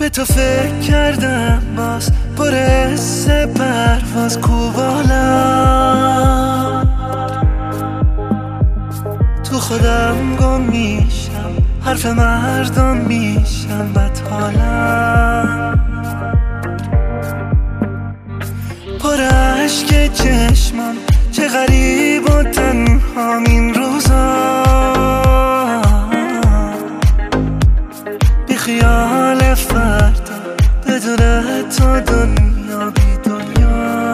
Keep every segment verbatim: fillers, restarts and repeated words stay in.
به تو فکر کردم باز پر حس پرواز کو بالم، تو خودم گم میشم، حرف مردم میشم بد حالم، پر عشق چشمم چه غریب و تنهام این روزا، بی خیال فردا بدون تو دنیا بی دنیا،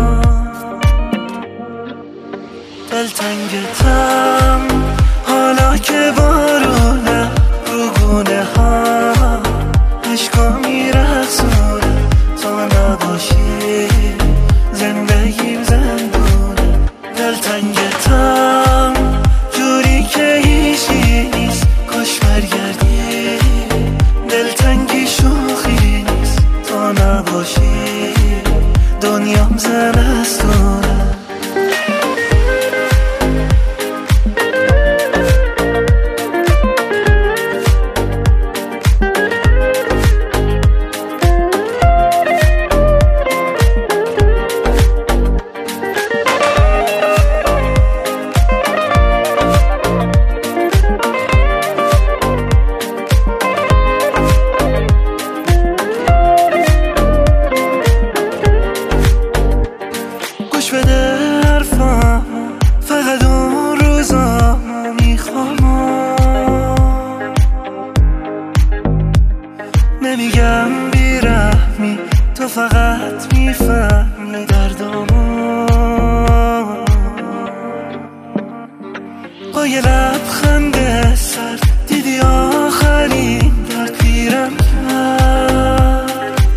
دلتنگتم حالا که بارونه رو گونه ها عشقا میرقصونه، تو نباشی زندگیم زندونه، دلتنگتم جوری که هیچی نیست کاش برگردی، دلتنگی شوخی نیست تو نباشی دنیام زمستونه. گوش بده حرفم فقط اون روزا میخوام، نمیگم بیرحمی تو فقط میفهمی دردامو، با یه لبخند سر دیدی آخرین درد پیرم کرد،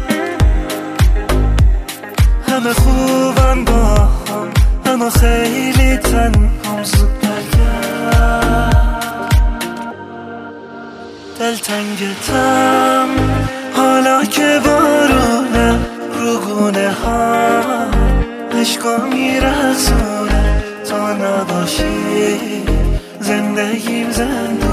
همه خوبم با هم اما خیلی تنهام زود برگرد، دلتنگتم حالا که بارونه رو گونه ها عشقا میرقصونه، تو نباشی زندگیم زنده